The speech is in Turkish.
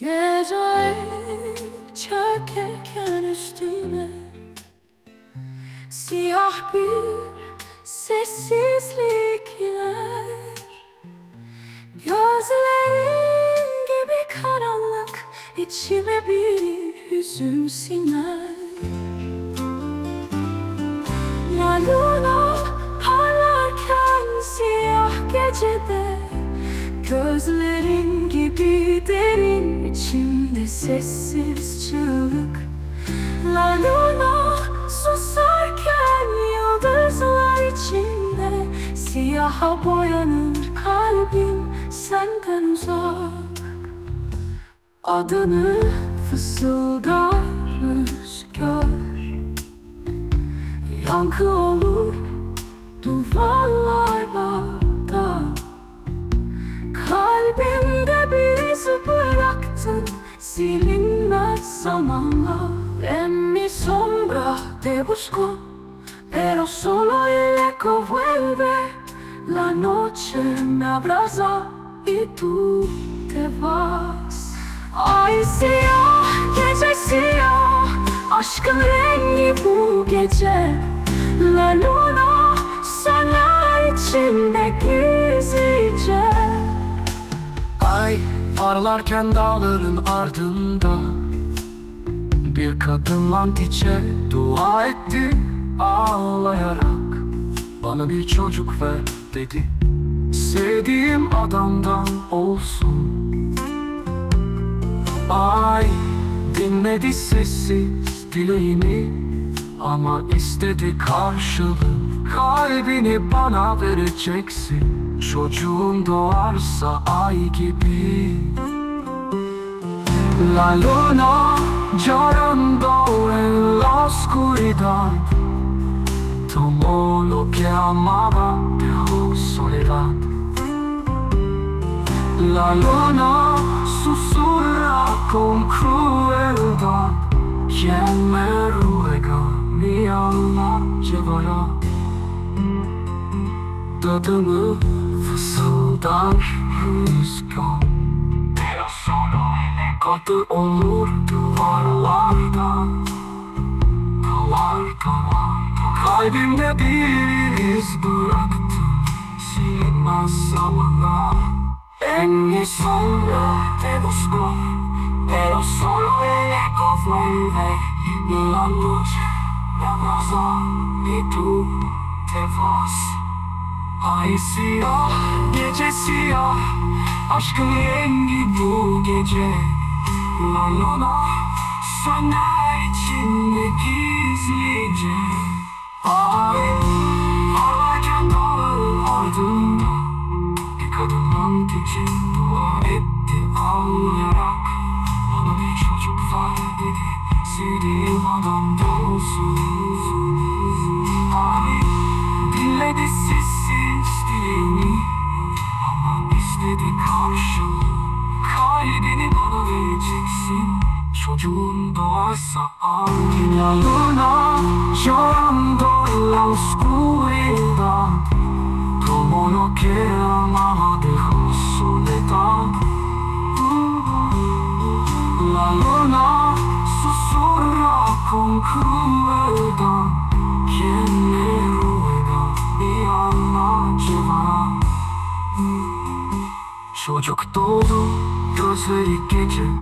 Geceler çökerken üstüme siyah bir sessizlik iner. Gözlerin gibi karanlık, içime bir hüzün siner. La luna parlarken siyah gecede, gözlerin gibi derin, içimde sessiz çığlık. La luna susarken yıldızlar içinde, siyaha boyanır kalbim senden uzak. Adını fısıldar rüzgar, yankı olur duvarlarda. Kalbimde bir iz bıraktın, silinmez zamanla. En mi sombra te busco, pero solo el eco vuelve. La noche me abraza y tú te vas. Ay siyah, gece siyah, aşkın rengi bu gece. La luna söner içimde gizlice. Ay parlarken dağların ardında, bir kadın mantice dua etti ağlayarak. Bana bir çocuk ver dedi, sevdiğim adamdan olsun. Ay dinledi sessiz dileğimi, ama istedi karşılık. Kalbini bana vereceksin, çocuğun doğarsa ay gibi. La luna llorando en la oscuridad, tomó lo que amaba, dejó soledad. La luna susurra con crueldad, quien me ruega mi alma llevará. Adını fısıldar rüzgar, pero solo adı olur duvarlarda. Kalbimde bir iz bıraktın, silinmez zamanla. En mi sombra te busco, pero solo el eco vuelve. La noche me abraza y tú te vas. Ay siyah, gece siyah, aşkın rengi bu gece. La luna söner içinde gizlice. Ay parlarken dağların ardında, bir kadın mantice dua etti ağlayarak. Bana bir çocuk var dedi, sevdiğim adam da olsun. Ay dinledi sessiz dileğimi, ama istedi karşılık. Kalbini bana vereceksin, çocuğun doğarsa ay. La luna llorando en la oscuridad, tomó lo que amaba, dejó soledad. La luna susurra con crueldad, quien me ruega mi alma llevará. Çocuk doğdu gözleri gece,